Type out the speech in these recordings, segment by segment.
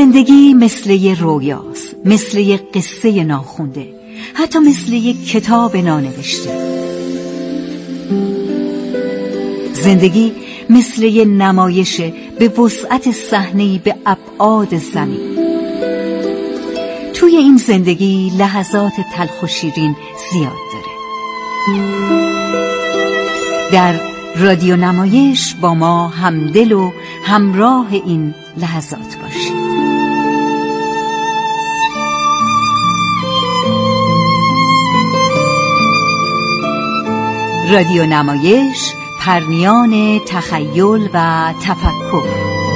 زندگی مثل یه رویاست، مثل یه قصه ناخونده، حتی مثل یه کتاب نانوشته. زندگی مثل یه نمایشه به وسعت صحنه‌ای به ابعاد زمین. توی این زندگی لحظات تلخ و شیرین زیاد داره. در رادیو نمایش با ما همدل و همراه این لحظات باشید. رادیو نمایش، پرنیان تخیل و تفکر.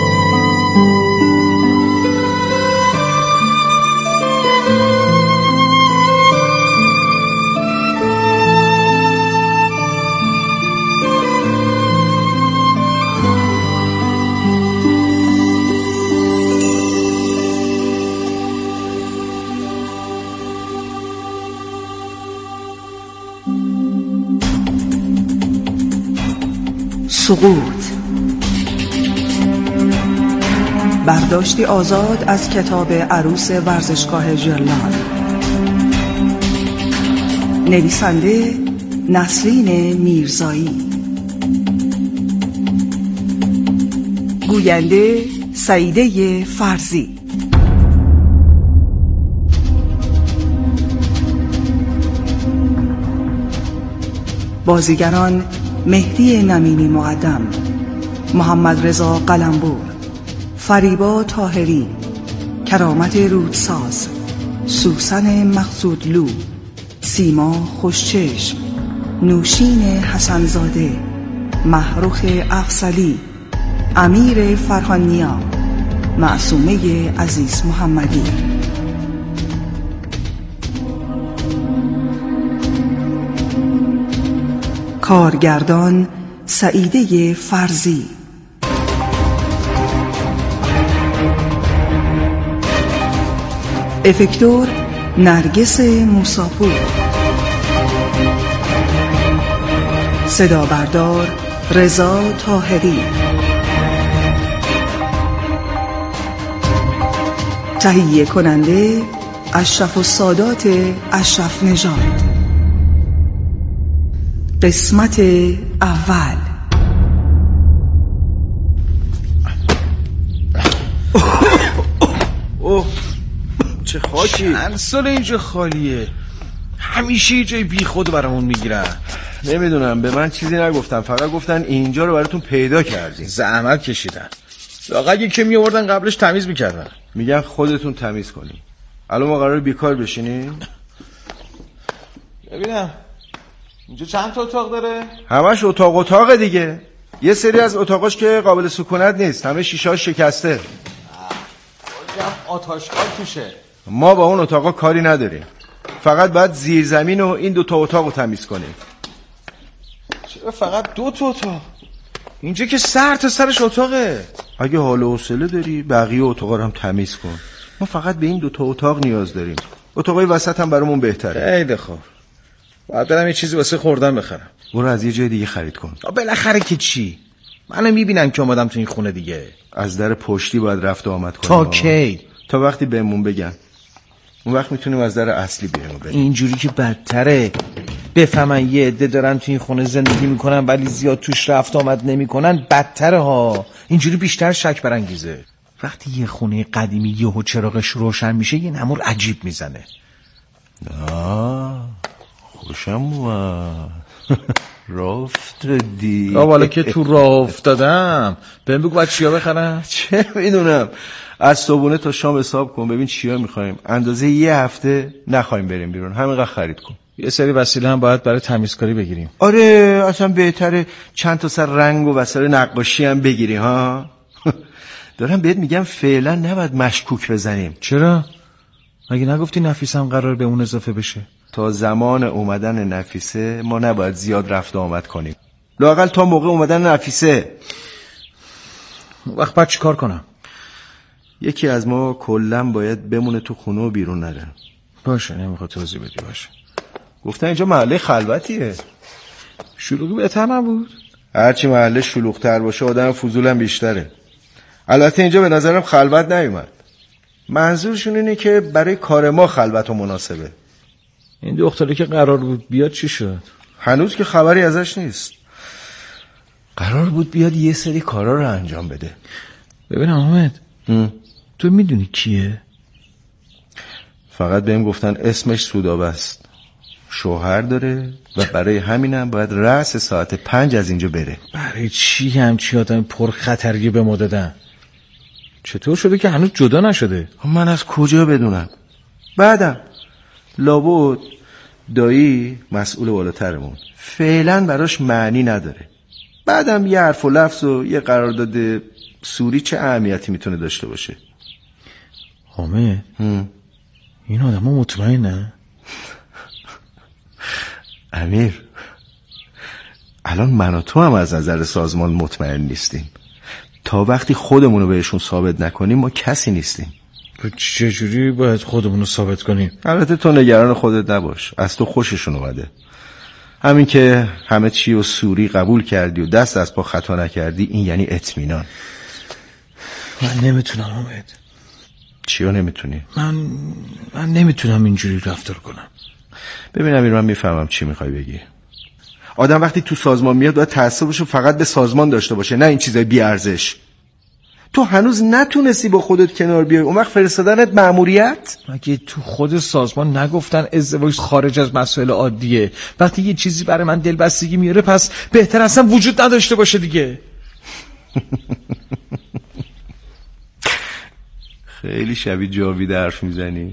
سقوط. برداشتی آزاد از کتاب عروس ورزشگاه ژرلان. نویسنده نسرین میرزایی. گوینده سعیده فرزی. بازیگران: مهدی نمینی مقدم، محمد رضا قلمبور، فریبا طاهری، کرامت رودساز، سوسن مقصودلو، سیما خوشچشم، نوشین حسنزاده، محروخ افضلی، امیر فرهانیا، معصومه عزیز محمدی. کارگردان: سعیده فرزی. افکتور: نرگس موساپور. صدا بردار: رضا طاهری. تهیه کننده: اشرف السادات اشرف نژاد. قسمت اول. اوه چه خاکی. چند سال اینجا خالیه، همیشه یه جای بی خود برامون میگیرن. نمیدونم، به من چیزی نگفتن، فقط گفتن اینجا رو براتون پیدا کردیم. زحمت کشیدن، واقعا یکی میآوردن قبلش تمیز میکردن. میگن خودتون تمیز کنی. الان ما قراره بیکار بشینیم؟ ببینم اینجا چند تا اتاق داره؟ همش اتاق دیگه. یه سری از اتاقاش که قابل سکونت نیست، همه شیشه ها شکسته. کلی آتشکال توشه. ما با اون اتاقا کاری نداریم، فقط باید زیر زمین و این 2 اتاق رو تمیز کنیم. چرا فقط 2 اتاق؟ اینجا که سر تا سرش اتاقه. اگه حال و حوصله داری بقیه اتاقا رو هم تمیز کن. ما فقط به این 2 اتاق نیاز داریم. اتاقای وسط هم برامون بهتره. خیلی خوب، باید برم یه چیزی واسه خوردن بخرم. برو از یه جای دیگه خرید کن. بالاخره که چی؟ منو میبینن که اومدم تو این خونه دیگه. از در پشتی باید رفت و آمد کنیم. تا کی؟ تا وقتی بهمون بگن. اون وقت میتونیم از در اصلی بیرون بریم. اینجوری که بدتره. بفهمن یه عده دارن تو این خونه زندگی میکنن ولی زیاد توش رفت آمد نمیکنن، بدتره ها. اینجوری بیشتر شک برانگیزه. وقتی یه خونه قدیمی یهو چراغش روشن میشه یه نمور عجیب میزنه. خوشم اومد. راه افتادی. والا که تو راه افتادم. بهم بگو باید چیا بخرم؟ چه میدونم، از صبحونه تا شام حساب کن ببین چیا میخوایم. اندازه یه هفته نخوایم بریم بیرون، همینقدر خرید کن. یه سری وسیله هم باید برای تمیزکاری بگیریم. آره اصلا بهتره چند تا سر رنگ و وسایل نقاشی هم بگیری ها. دارم بهت میگم فعلا نباید مشکوک بزنیم. چرا؟ مگه نگفتی نفیسه هم قرار به اون اضافه بشه؟ تا زمان اومدن نفیسه ما نباید زیاد رفت و آمد کنیم، لااقل تا موقع اومدن نفیسه. وقت بعد چی کار کنم؟ یکی از ما کلن باید بمونه تو خونه و بیرون نره. باشه، نمیخواد توضیح بدی. باشه. گفتن اینجا محله خلوتیه. شلوغی بهتر نبود؟ هرچی محله شلوغ‌تر باشه آدم فضولم بیشتره. البته اینجا به نظرم خلوت نیومد. منظورشون اینه که برای کار ما خلوت و مناسبه. این دختری که قرار بود بیاد چی شد؟ هنوز که خبری ازش نیست. قرار بود بیاد یه سری کارا رو انجام بده. ببینم حامد، تو میدونی کیه؟ فقط بهم گفتن اسمش سودابه است، شوهر داره و برای همینم باید رأس ساعت 5 از اینجا بره. برای چی همچی آدم پر خطرگی به ما دادن؟ چطور شده که هنوز جدا نشده؟ من از کجا بدونم؟ بعدم لابد دایی مسئول بالاترمون، فعلا براش معنی نداره. بعدم یه حرف و لفظ و یه قرارداد سوری چه اهمیتی میتونه داشته باشه؟ حامد، این آدم ها مطمئنه؟ امیر، الان من و تو هم از نظر سازمان مطمئن نیستیم. تا وقتی خودمونو بهشون ثابت نکنیم ما کسی نیستیم. چجوری باید خودمونو ثابت کنیم؟ البته تو نگران خودت نباش، از تو خوششون اومده. همین که همه چی و سوری قبول کردی و دست از پا خطا نکردی، این یعنی اطمینان. من نمیتونم حامد. چیو نمیتونی؟ من نمیتونم اینجوری رفتار کنم. ببین امیر، من میفهمم چی میخوای بگی. آدم وقتی تو سازمان میاد باید تعصبشو فقط به سازمان داشته باشه، نه این چیزای بی ارزش. تو هنوز نتونستی با خودت کنار بیای، اون وقت فرستادنت مأموریت؟ مگه تو خود سازمان نگفتن ازدواج خارج از مسائل عادیه؟ وقتی یه چیزی برای من دلبستگی میاره پس بهتر اصلا وجود نداشته باشه دیگه. خیلی شبیه جاوید حرف میزنی.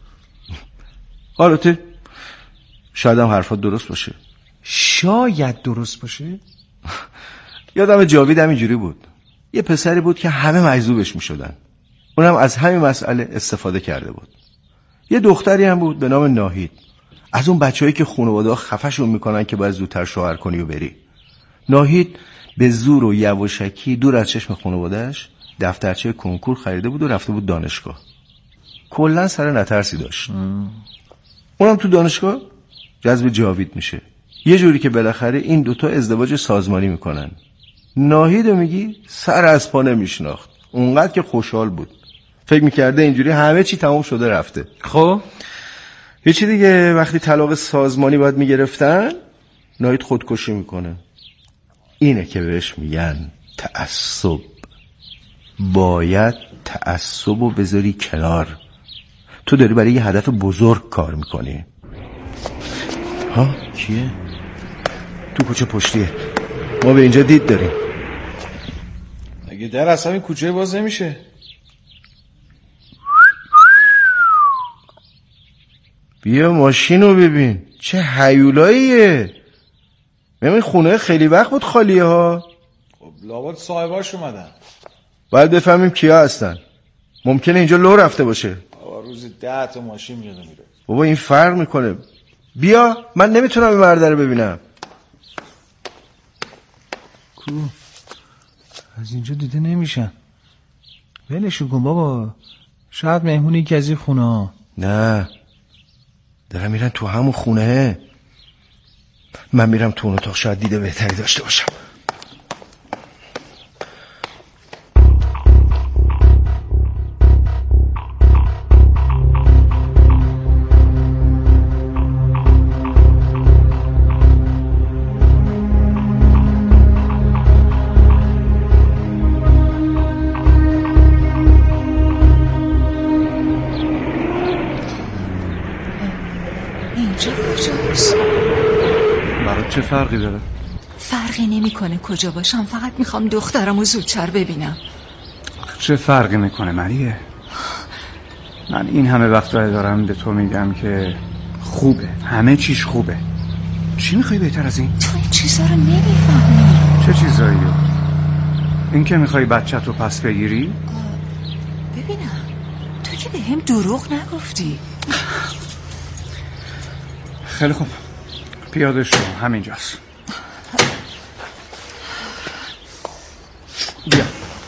البته شاید هم حرفات درست باشه. شاید درست باشه. یادم جاوید هم اینجوری بود. یه پسری بود که همه مجذوبش میشدن، اونم از همین مسئله استفاده کرده بود. یه دختری هم بود به نام ناهید، از اون بچه‌هایی که خانواده‌ها خفشون میکنن که باید زودتر شوهر کنی و بری. ناهید به زور و یواشکی دور از چشم خانواده‌اش دفترچه کنکور خریده بود و رفته بود دانشگاه. کلا سر نترسی داشت. اونم تو دانشگاه جذب جاوید میشه، یه جوری که بالاخره این دوتا ازدواج سازمانی میکنن. ناهیدو میگی سر از پا نمیشناخت، اونقدر که خوشحال بود، فکر میکرده اینجوری همه چی تمام شده رفته. خب یه چی دیگه، وقتی طلاق سازمانی باید میگرفتن، ناهید خودکشی میکنه. اینه که بهش میگن تعصب. باید تعصبو بذاری کنار. تو داری برای یه هدف بزرگ کار میکنی. ها کیه؟ تو کوچه پشتیه، ما به اینجا دید داریم. اگه در اصلا این کوچه باز نمیشه. بیا ماشینو ببین چه هیولاییه. ببین خونه خیلی وقت بود خالیه ها. خب لابد صاحباش اومدن. باید بفهمیم کیا هستن. ممکنه اینجا لو رفته باشه. روزی 10 تا ماشین میاد میره. بابا این فرق میکنه. بیا، من نمیتونم این مرده رو ببینم. کو از اینجا دیده نمیشن. ولشون کن بابا، شاید مهمونی که از این خونه ها. نه، دارم میرن تو همون خونه. من میرم تو اون اتاق، شاید دیده بهتری داشته باشم. چه فرقی داره؟ فرقی نمیکنه کجا باشم، فقط میخوام دخترمو زودتر ببینم. چه فرقی میکنه مریه؟ من این همه وقت دارم به تو میگم که خوبه، همه چیش خوبه. چی میخوای بهتر از این؟ تو این چیزا رو نمیفهمی. چه چیزایی؟ این که میخوای بچت رو پس بگیری؟ ببینم تو که به هم دروغ نگفتی. خیلی خوب، پیاده شو، همینجاست. بیا.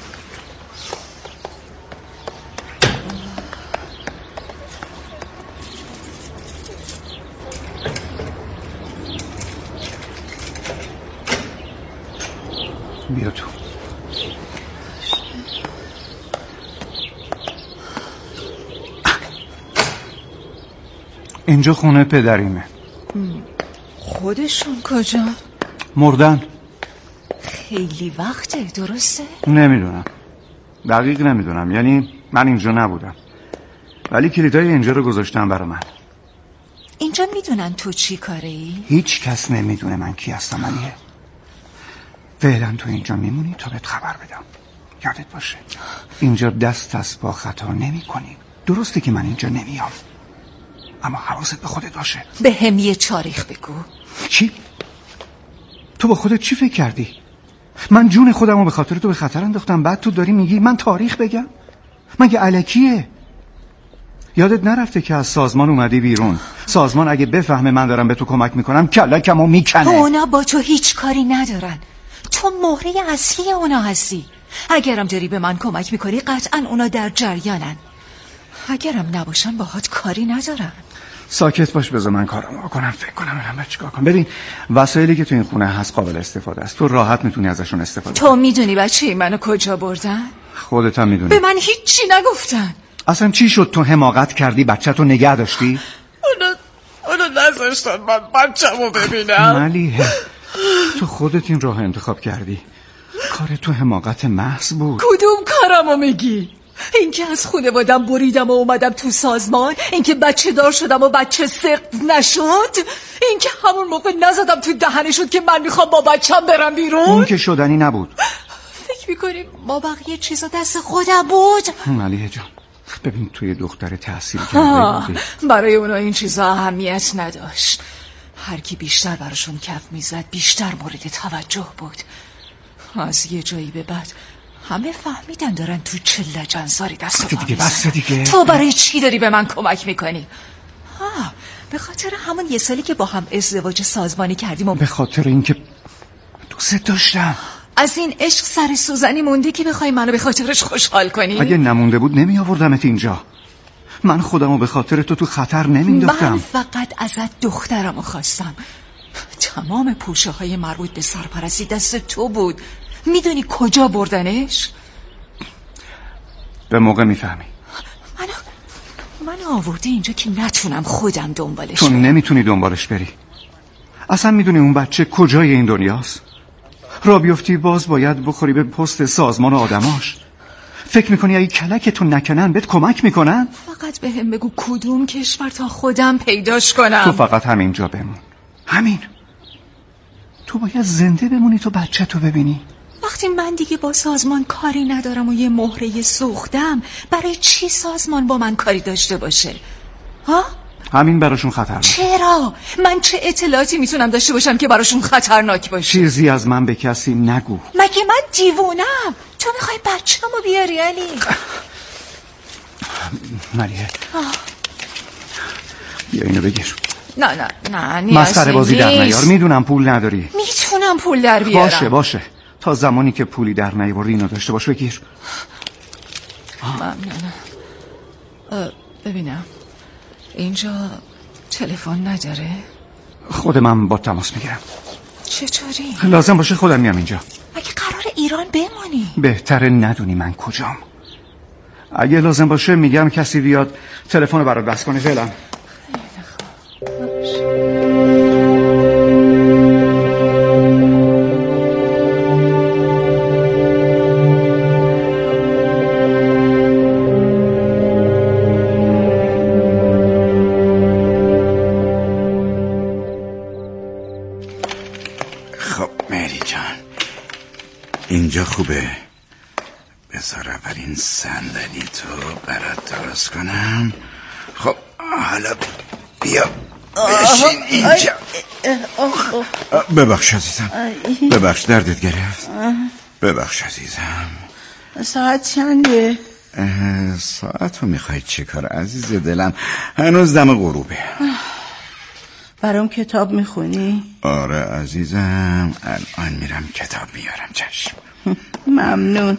بیا تو. اینجا خونه پدریمه. خودشون کجا؟ مردن. خیلی وقته درسته؟ نمیدونم، دقیق نمیدونم، یعنی من اینجا نبودم، ولی کلیدای اینجا رو گذاشتم برا من. اینجا میدونن تو چی کاره ای؟ هیچ کس نمیدونه من کی هستم علیه. فعلا تو اینجا میمونی تا بهت خبر بدم. یادت باشه اینجا دست از پا خطا نمی کنی. درسته که من اینجا نمیام، اما حواست به خودت باشه. به هم یه تاریخ بگو. چی؟ تو با خودت چی فکر کردی؟ من جون خودم رو به خاطر تو به خطر انداختم، بعد تو داری میگی من تاریخ بگم؟ مگه الکیه؟ یادت نرفته که از سازمان اومدی بیرون؟ سازمان اگه بفهمه من دارم به تو کمک میکنم کلکمو میکنه. اونا با تو هیچ کاری ندارن، تو مهره اصلی اونا هستی. اگرم داری به من کمک میکنی قطعا اونا در جریانن، اگرم نباشن باهات کاری ندارن. ساکت باش، بذار من کارم کنم، فکر کنم برم چیکار کنم. ببین وسایلی که تو این خونه هست قابل استفاده است، تو راحت میتونی ازشون استفاده کنی. تو میدونی بچه منو کجا بردن؟ خودت هم میدونی. به من هیچی نگفتن. اصلا چی شد تو حماقت کردی بچه تو نگه داشتی؟ اونا نذاشتن من بچه‌مو ببینم. ملیحه تو خودت این راه انتخاب کردی، کار تو حماقت محض بود. کدوم کارمو میگی؟ اینکه از خانوادم بریدم و اومدم تو سازمان، اینکه بچه دار شدم و بچه سقط نشد، اینکه همون موقع نزدم تو دهنشون که من میخوام با بچم برم بیرون. اون که شدنی نبود. فکر میکنی با بقیه چیزا دست خودم بود؟ ملیحه جان ببین توی دختر تحصیل کرده بودی، برای اونا این چیزا اهمیت نداشت. هر کی بیشتر براشون کف میزد بیشتر مورد توجه بود. از یه جایی به بعد همه فهمیدن دارن تو چه لجنزاری دست و پا میزنن. بس دیگه. تو برای چی داری به من کمک میکنی؟ به خاطر همون یه سالی که با هم ازدواج سازمانی کردیم و به خاطر اینکه دوست داشتم. از این عشق سر سوزنی مونده که بخوای منو به خاطرش خوشحال کنی؟ اگه نمونده بود نمی آوردمت اینجا. من خودمو به خاطر تو خطر نمینداختم. من فقط ازت دخترمو خواستم. تمام پوشه های مربوط به سرپرستی دست تو بود. میدونی کجا بردنش؟ به موقع میفهمی. من آورده اینجا که نتونم خودم دنبالش تو برم. نمیتونی دنبالش بری. اصلا میدونی اون بچه کجای این دنیاست؟ را بیفتی باز باید بخوری به پست سازمان و آدماش. فکر میکنی اگه کلکتو نکنن بهت کمک میکنن؟ فقط به هم بگو کدوم کشور تا خودم پیداش کنم. تو فقط همینجا بمون. همین. تو باید زنده بمونی تو بچه تو ببینی. وقتی من دیگه با سازمان کاری ندارم و یه مهره سوختم، برای چی سازمان با من کاری داشته باشه؟ همین براشون خطرناک. چرا؟ من چه اطلاعاتی میتونم داشته باشم که براشون خطرناک باشه؟ چیزی از من به کسی نگو. مگه من دیوونم؟ تو میخوای بچه‌مو بیاری علی؟ ملیحه بیا اینو بگیر. نه مسخره بازی در نیار. میدونم پول نداری. میتونم پول در بیارم. باشه تا زمانی که پولی در نیاری اینو داشته باش. بگیر. ممنونم. ببینم اینجا تلفن نداره؟ خود من با تماس میگیرم. چطوری؟ لازم باشه خودم میام اینجا. مگه قرار ایران بمانی؟ بهتره ندونی من کجام. اگه لازم باشه میگم کسی بیاد تلفن رو برات بس کنه. فعلا اینجا خوبه. بذار اولین صندلی تو برات درست کنم. خب حالا بیا بشین اینجا. ببخش عزیزم، ببخش دردت گرفت. ببخش عزیزم. ساعت چنده؟ ساعت رو میخوای چه کار عزیز دلم؟ هنوز دم غروبه. برام کتاب میخونی؟ آره عزیزم، الان میرم کتاب میارم. چشم. ممنون.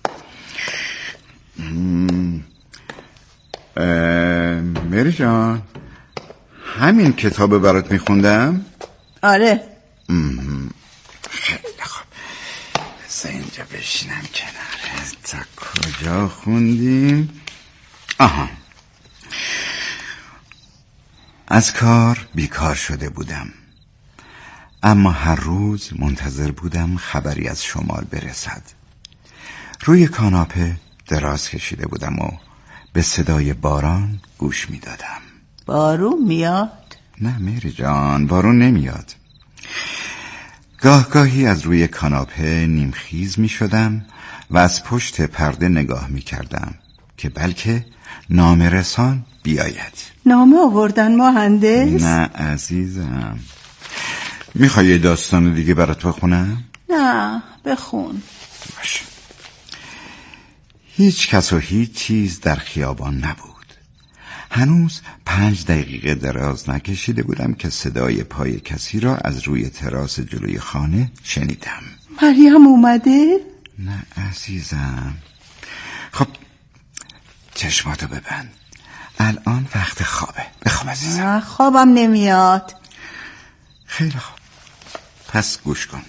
مری جان، همین کتاب برات میخوندم؟ آره. خیلی خوب، بذار اینجا بشینم کناره. تا کجا خوندیم؟ آها، از کار بیکار شده بودم، اما هر روز منتظر بودم خبری از شمال برسد. روی کاناپه دراز کشیده بودم و به صدای باران گوش می دادم. بارون میاد؟ نه میری جان، بارون نمیاد. گاهی از روی کاناپه نیمخیز می شدم و از پشت پرده نگاه می کردم که بلکه نامه‌رسان بیاید. نامه آوردن مهندس؟ نه عزیزم. میخوای یه داستان دیگه برات بخونم؟ نه بخون. باشه. هیچ کس و هیچ چیز در خیابان نبود. هنوز 5 دقیقه دراز نکشیده بودم که صدای پای کسی را از روی تراس جلوی خانه شنیدم. مریم اومده؟ نه عزیزم. خب چشماتو ببند، الان وقت خوابه. بخواب عزیزم. خوابم نمیاد. خیلی خوب، پس گوش کن.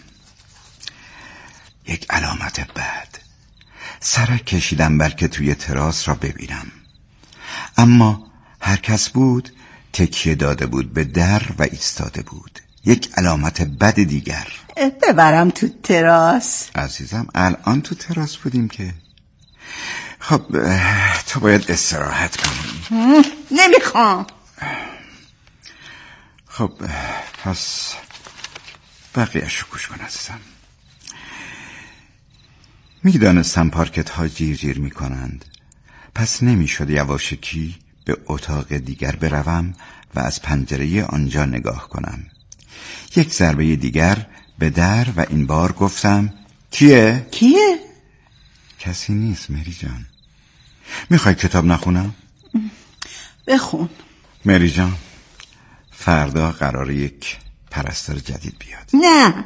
یک علامت بد. سرک کشیدم بلکه توی تراس را ببینم، اما هر کس بود تکیه داده بود به در و ایستاده بود. یک علامت بد دیگر. ببرم تو تراس؟ عزیزم الان تو تراس بودیم که. خب تو باید استراحت کنی. نمیخوام. خب پس بقیه‌شو گوش کن عزیزم. میدانستم پارکت ها جیر جیر میکنند، پس نمیشد یواشکی به اتاق دیگر بروم و از پنجره آنجا نگاه کنم. یک ضربه دیگر به در و این بار گفتم کیه؟ کیه؟ کسی نیست مری جان. میخوای کتاب نخونم؟ بخون. مری جان فردا قراره یک پرستار جدید بیاد. نه.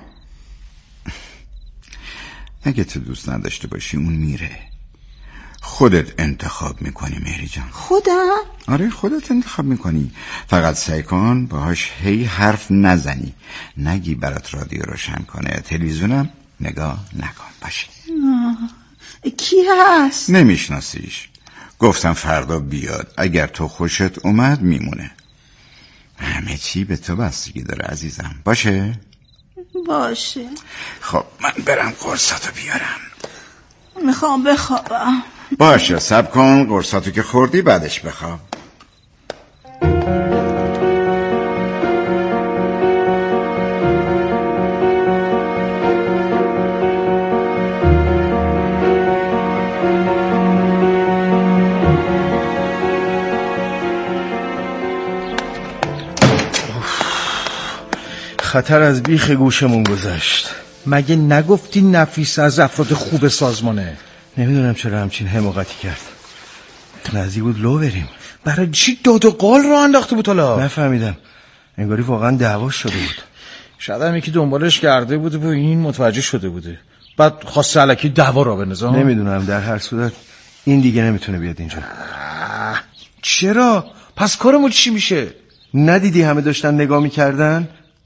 اگه تو دوست نداشته باشی اون میره. خودت انتخاب میکنی مری جان. خودم؟ آره خودت انتخاب میکنی. فقط سعی کن باهاش هی حرف نزنی. نگی برات رادیو روشن کنه، تلویزیونم نگاه نکن. باشه. کی هست؟ نمیشناسیش. گفتم فردا بیاد. اگر تو خوشت اومد میمونه. همه چی به تو بستگی داره عزیزم. باشه؟ باشه. خب من برم قرصاتو بیارم. میخوام بخوابم. باشه صبر کن، قرصاتو که خوردی بعدش بخواب. خطر از بیخ گوشمون گذشت. مگه نگفتی نفیس از افراد خوب سازمانه؟ نمیدونم چرا همچین حماقتی کرد. نزدیک بود لو بریم. برای چی داد و قال رو انداخته بود حالا؟ نفهمیدم، انگاری واقعا دعواش شده بود. شاید هم یکی دنبالش کرده بوده و این متوجه شده بوده، بعد خواسته الکی دعوا را بندازه. نمیدونم، در هر صورت این دیگه نمیتونه بیاد اینجا. چرا؟ پس کارمون چی میشه؟ ندیدی همه داشتن نگاه میکردن؟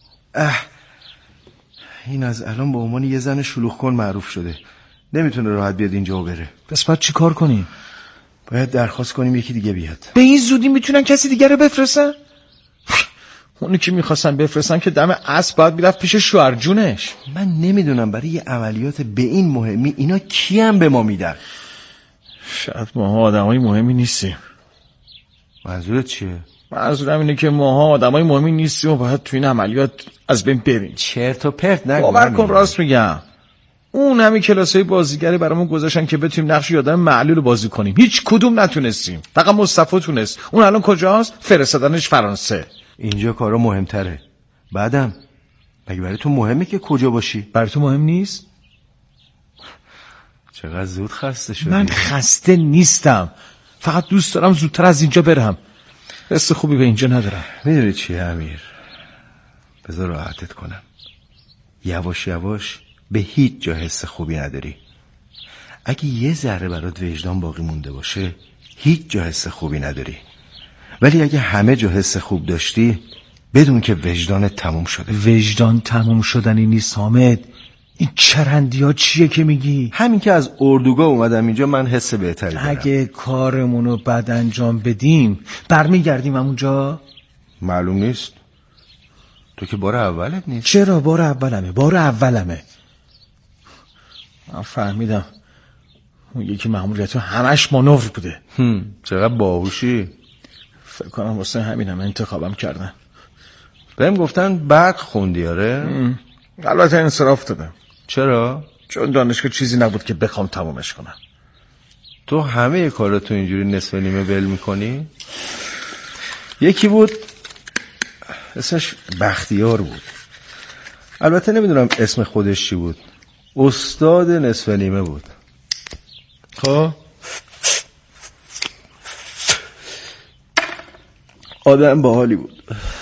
این از الان به عنوان یه زن شلوغ کن معروف شده، نمیتونه راحت بیاد اینجا و بره. پس باید چی کار کنیم؟ باید درخواست کنیم یکی دیگه بیاد. به این زودی میتونن کسی دیگه رو بفرستن؟ اونی که میخواستن بفرستن که دم اسب باید میرفت پیش شوهر جونش. من نمیدونم برای یه عملیات به این مهمی اینا کیم به ما میدن؟ شاید ماها آدمای مهمی نیستیم. منظورت چیه؟ منظورم اینه که ماها آدمای مهمی نیستیم و باید تو این عملیات از بین بریم. چرت و پرت نگو. باور کن راست میگم. اون همین کلاسای بازیگری برامون گذاشتن که بتونیم نقش آدم معلول بازی کنیم. هیچ کدوم نتونستیم. فقط مصطفی تونست. اون الان کجاست؟ فرستادنش فرانسه. اینجا کارا مهمتره. بعدم مگه برای تو مهمه که کجا باشی؟ برای تو مهم نیست؟ چقدر زود خسته شدی. من خسته نیستم، فقط دوست دارم زودتر از اینجا برم. حس خوبی به اینجا ندارم. میدونی چیه امیر؟ بذار راحتت کنم. یواش یواش به هیچ جا حس خوبی نداری. اگه یه ذره برات وجدان باقی مونده باشه هیچ جا حس خوبی نداری. ولی اگه همه جا حس خوب داشتی بدون که وجدانت تموم شده. وجدان تموم شدنی نیست حامد. این چرندی ها چیه که میگی؟ همین که از اردوگاه اومدم اینجا من حس بهتری دارم. اگه کارمونو بد انجام بدیم برمیگردیم همونجا. معلوم نیست. تو که بار اولت نیست. چرا بار اولمه. من فهمیدم اون یکی مأموریت همش مانور بوده. چقدر باهوشی. فکر کنم واسه همینم انتخابم کردن. بهم گفتن برق خوندی. آره البته انصراف دادم. چرا؟ چون دانشگاه چیزی نبود که بخوام تمومش کنم. تو همه کاراتو اینجوری نصف نیمه ول میکنی؟ یکی بود اسمش بختیار بود، البته نمیدونم اسم خودش چی بود، استاد نصف نیمه بود. خب آدم باحالی بود.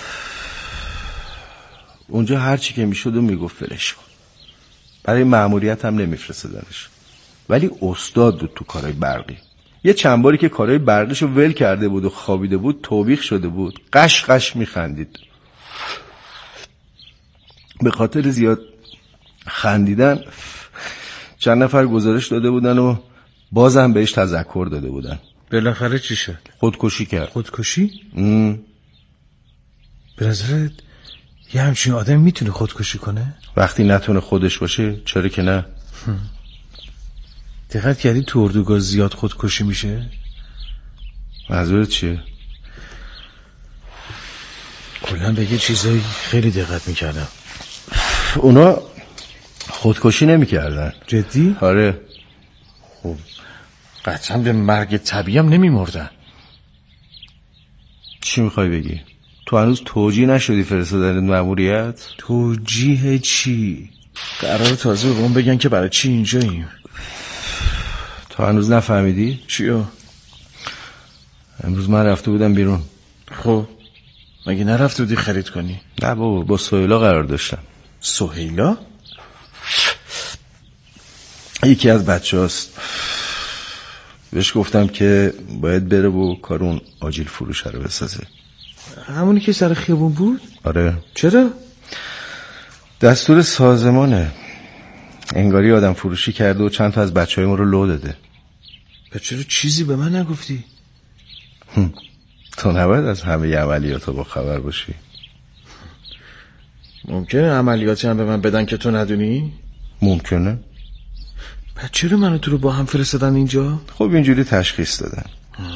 اونجا هر چی که میشد و میگفت ولش کن. برای مأموریت هم نمیفرستادنش، ولی استاد بود تو کارهای برقی. یه چند باری که کارهای برقیشو ول کرده بود و خوابیده بود توبیخ شده بود، قش قش میخندید. به خاطر زیاد خندیدن چند نفر گزارش داده بودن و بازم بهش تذکر داده بودن. بالاخره چی شد؟ خودکشی کرد. خودکشی؟ به نظرت یه همچین آدم میتونه خودکشی کنه؟ وقتی نتونه خودش باشه چرا که نه. دقت کردی تو اردوگاه زیاد خودکشی میشه؟ منظورت چیه؟ کلا به یه چیزایی خیلی دقت میکردم. اونا خودکشی نمیکردن. جدی؟ آره. خب قطعا به مرگ طبیعی هم نمیمردن. چی میخوای بگی؟ تو هنوز توجیه نشدی فرستادن مأموریت؟ توجیه چی؟ قرار تازه به اون بگن که برای چی اینجاییم. تو هنوز نفهمیدی؟ چیو؟ امروز من رفته بودم بیرون. خب مگه نرفته بودی خرید کنی؟ نه بابا، با سهیلا قرار داشتم. سهیلا؟ یکی از بچه هاست. بهش گفتم که باید بره و کار اون آجیل فروشه رو بسازه. همونی که سر خیابون بود؟ آره. چرا؟ دستور سازمانه. انگاری آدم فروشی کرده و چند تا از بچه های ما رو لو داده. چرا چیزی به من نگفتی؟ تو نباید از همه عملیات با خبر باشی. ممکنه عملیاتی هم به من بدن که تو ندونی؟ ممکنه. پس چرا منو تو رو با هم فرستادن اینجا؟ خب اینجوری تشخیص دادن.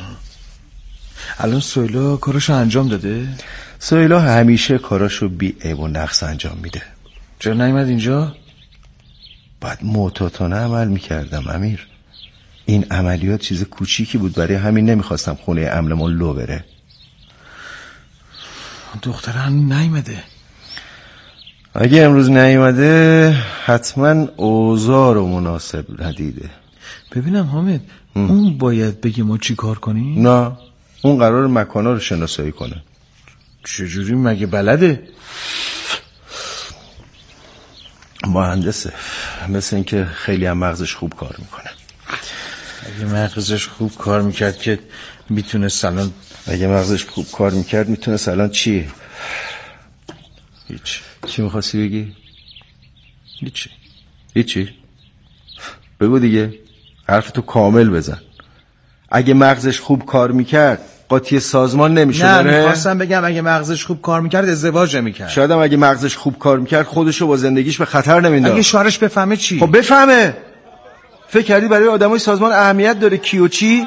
الان سهیلا کاراشو انجام داده؟ سهیلا همیشه کاراشو بی عیب و نقص انجام میده. چرا نیومد اینجا؟ باید معتادانه عمل میکردم امیر. این عملیات چیز کوچیکی بود، برای همین نمیخواستم خونه املمون لو بره. دختر هنوز نیومده. اگه امروز نیومده حتما اوضاع رو مناسب ندیده. ببینم حامد، اون باید بگه ما چی کار کنیم؟ نه، اون قرار مکانا رو شناسایی کنه. چجوری؟ مگه بلده؟ مهندسه، مثل این که خیلی هم مغزش خوب کار میکنه. اگه مغزش خوب کار میکرد که میتونست الان. اگه مغزش خوب کار میکرد میتونست الان چی؟ هیچ. چی میخواستی بگی؟ هیچی؟ بگو دیگه، حرفتو کامل بزن. اگه مغزش خوب کار میکرد قاطی سازمان نمیشد. نه، میخواستم بگم اگه مغزش خوب کار میکرد ازدواج نمیکرد. شاید هم اگه مغزش خوب کار میکرد خودشو با زندگیش به خطر نمینداخت. اگه شوهرش بفهمه چی؟ خب بفهمه. فکر کردی برای آدمای سازمان اهمیت داره کی و چی؟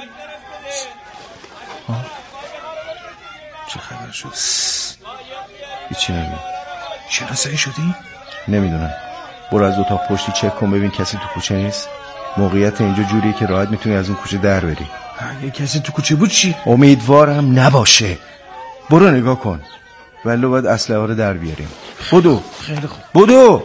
چه خبر شد؟ هیچی نمیدونم. چرا عصبی شدی؟ نمیدونم. برو از اتاق پشتی چک کن ببین کسی تو کوچه نیست. موقعیت اینجا جوریه که راحت میتونی از اون کوچه در بری. اگه کسی تو کوچه بود چی؟ امیدوارم نباشه. برو نگاه کن. ولی باید اسلحه ها رو در بیاریم. بدو. خیلی خوب. بدو.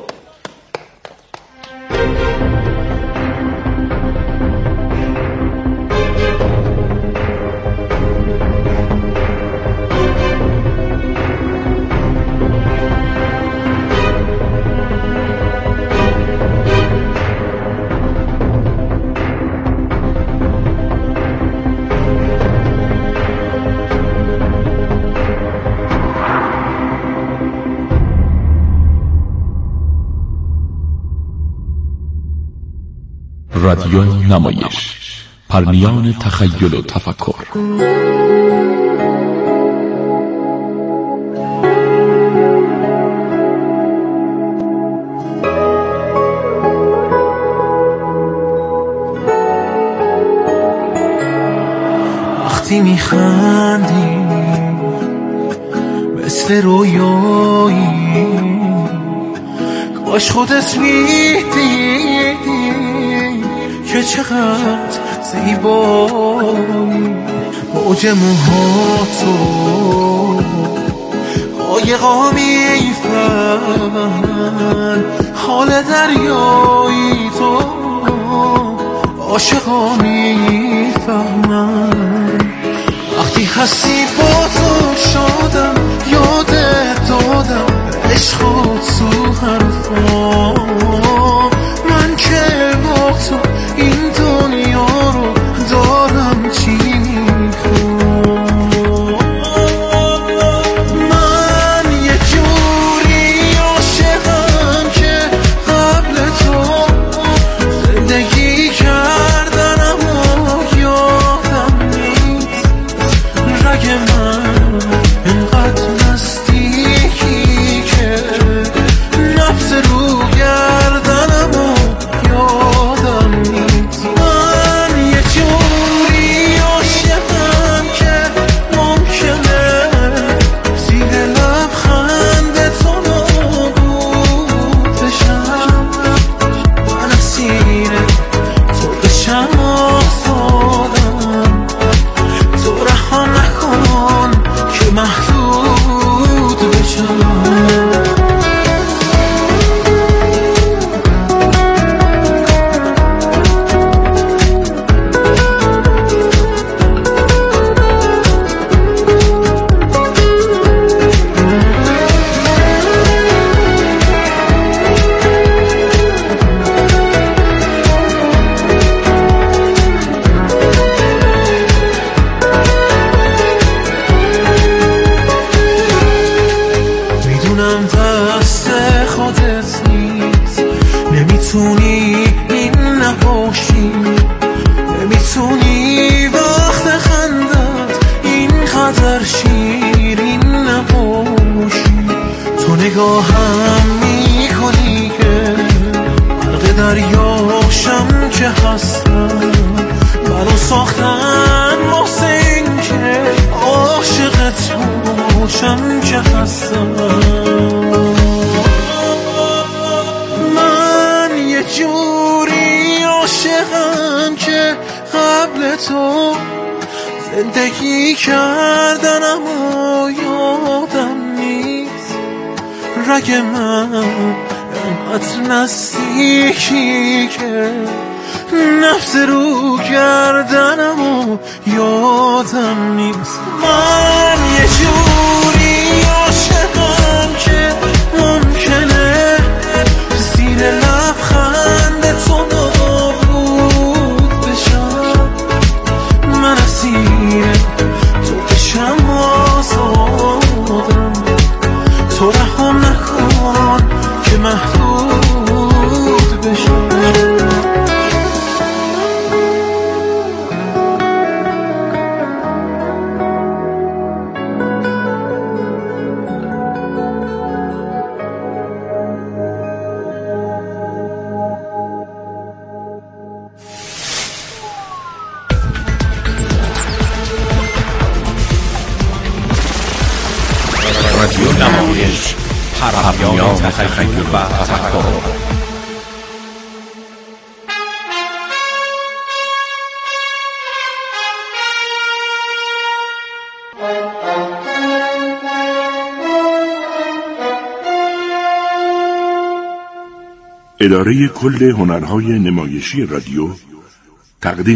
رادیو نمایش، پرمیان تخیل و تفکر. وقتی میخندی مثل رویایی، کاش خودت میدیدی که چقدر زیبایی. موج موهاتو قایقا میفرن، حال دریایی تو عاشقا میفهمن. وقتی هستی با تو شادم، یادت دادم عشقات تو حرفا. من که با تو این دنیا رو دارم چی میخوام. من یه جوری عاشقم که قبل تو زندگی کردن اما یادم نیست. رگ من انقدر نزدیکی که نفس رو گردن اما یادم نیست. من یه جوری عاشقم که ممکنه زیر لبخند تو نابود بشم. من اسیر تو بشم آزادم، تو رها نکن که محدود بشم. میدونم دست خودت نیست، نمیتونی این نباشی، نمیتونی وقت خندت اینقدر شیرین نباشی. تو نگاهم میکنی که غرق دریاشم که هستم. منو ساختن واسه این که عاشقت باشم که هستم. من یه جوری عاشقم که قبل تو زندگی کردن اما یادم نیست. رگ من انقدر نزدیکی که نفس رو کردنم و یادم نیست. من یه جوری عاشقم که ممکنه زیر لبخند تو نابود بشم. من اسیر تو بشم آزادم، تو رها نکن که محدود بشم. رادیو نمایش، پرهمیان تخیل و تفکر. اداره کل هنرهای نمایشی رادیو تقدیم